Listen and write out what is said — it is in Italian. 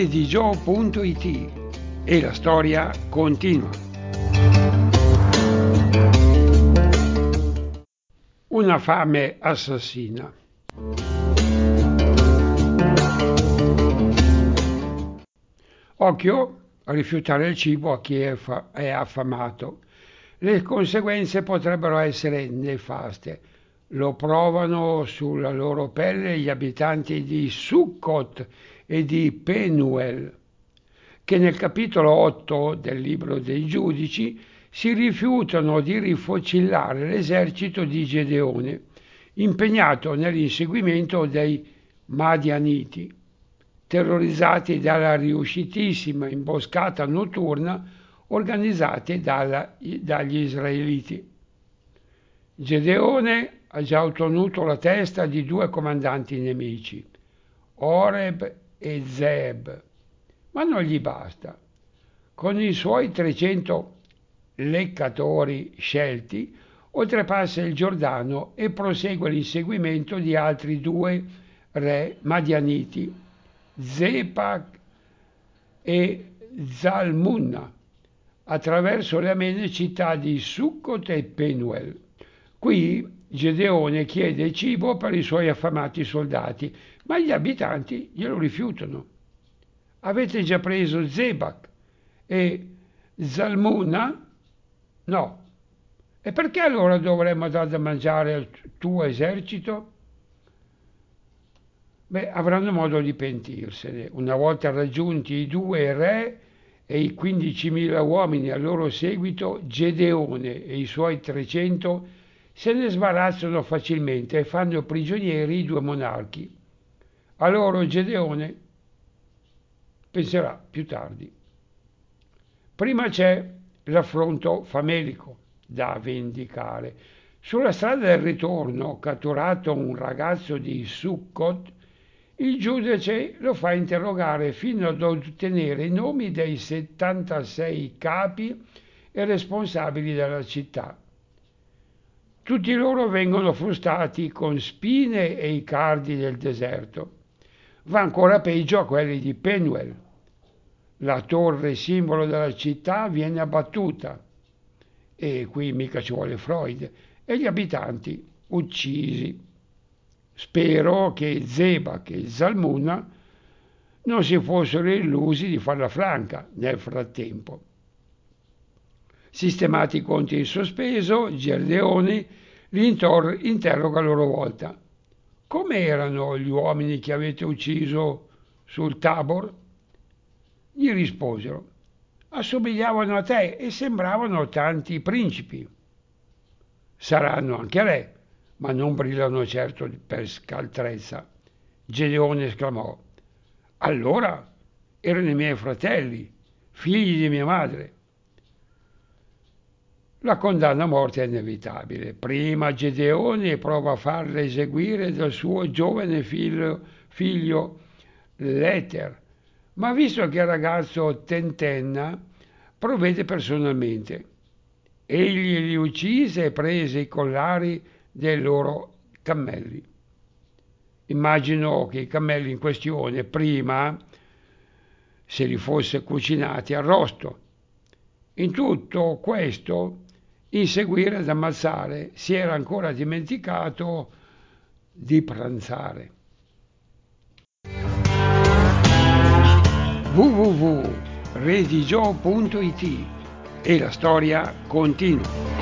redigio.it e la storia continua. Una fame assassina. Occhio a rifiutare il cibo a chi è affamato. Le conseguenze potrebbero essere nefaste. Lo provano sulla loro pelle gli abitanti di Sukkot e di Penuel, che nel capitolo 8 del libro dei Giudici si rifiutano di rifocillare l'esercito di Gedeone, impegnato nell'inseguimento dei Madianiti, terrorizzati dalla riuscitissima imboscata notturna organizzata dagli israeliti. Gedeone ha già ottenuto la testa di due comandanti nemici, Oreb e Zeeb, ma non gli basta. Con i suoi 300 leccatori scelti, oltrepassa il Giordano e prosegue l'inseguimento di altri due re madianiti, Zepac e Zalmunna, attraverso le amene città di Succot e Penuel. Qui Gedeone chiede cibo per i suoi affamati soldati, ma gli abitanti glielo rifiutano. Avete già preso Zebac e Zalmunna? No. E perché allora dovremmo dar da mangiare al tuo esercito? Avranno modo di pentirsene. Una volta raggiunti i due re e i 15.000 uomini al loro seguito, Gedeone e i suoi 300 se ne sbarazzano facilmente e fanno prigionieri i due monarchi. A loro Gedeone penserà più tardi. Prima c'è l'affronto famelico da vendicare. Sulla strada del ritorno, catturato un ragazzo di Sukkot, il giudice lo fa interrogare fino ad ottenere i nomi dei 76 capi e responsabili della città. Tutti loro vengono frustati con spine e i cardi del deserto. Va ancora peggio a quelli di Penuel. La torre simbolo della città viene abbattuta, e qui mica ci vuole Freud, e gli abitanti uccisi. Spero che Zebac e Zalmunna non si fossero illusi di farla franca nel frattempo. Sistemati i conti in sospeso, Gedeone li interroga a loro volta. Come erano gli uomini che avete ucciso sul Tabor? Gli risposero: assomigliavano a te e sembravano tanti principi. Saranno anche re, ma non brillano certo per scaltrezza. Gedeone esclamò: allora erano i miei fratelli, figli di mia madre. La condanna a morte è inevitabile. Prima Gedeone prova a farla eseguire dal suo giovane figlio Leter, ma visto che il ragazzo tentenna, provvede personalmente. Egli li uccise e prese i collari dei loro cammelli. Immagino che i cammelli in questione prima se li fosse cucinati arrosto. In tutto questo, inseguire ad ammazzare, si era ancora dimenticato di pranzare. www.redigio.it e la storia continua.